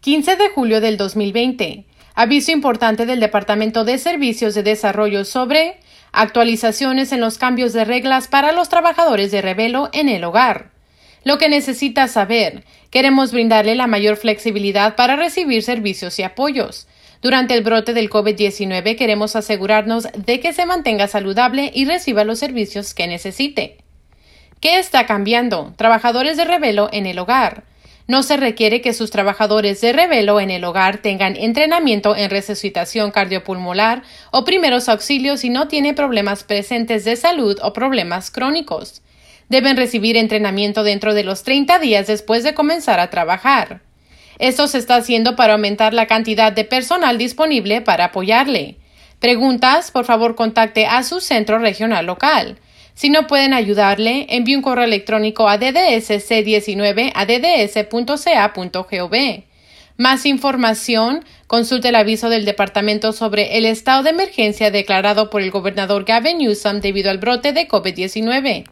15 de julio del 2020. Aviso importante del Departamento de Servicios de Desarrollo sobre actualizaciones en los cambios de reglas para los trabajadores de Revelo en el hogar. Lo que necesita saber: queremos brindarle la mayor flexibilidad para recibir servicios y apoyos. Durante el brote del COVID-19 queremos asegurarnos de que se mantenga saludable y reciba los servicios que necesite. ¿Qué está cambiando? Trabajadores de Revelo en el hogar. No se requiere que sus trabajadores de Revelo en el hogar tengan entrenamiento en resucitación cardiopulmonar o primeros auxilios si no tiene problemas presentes de salud o problemas crónicos. Deben recibir entrenamiento dentro de los 30 días después de comenzar a trabajar. Esto se está haciendo para aumentar la cantidad de personal disponible para apoyarle. Preguntas, por favor contacte a su centro regional local. Si no pueden ayudarle, envíe un correo electrónico a ddsc19@dds.ca.gov. Más información, consulte el aviso del departamento sobre el estado de emergencia declarado por el gobernador Gavin Newsom debido al brote de COVID-19.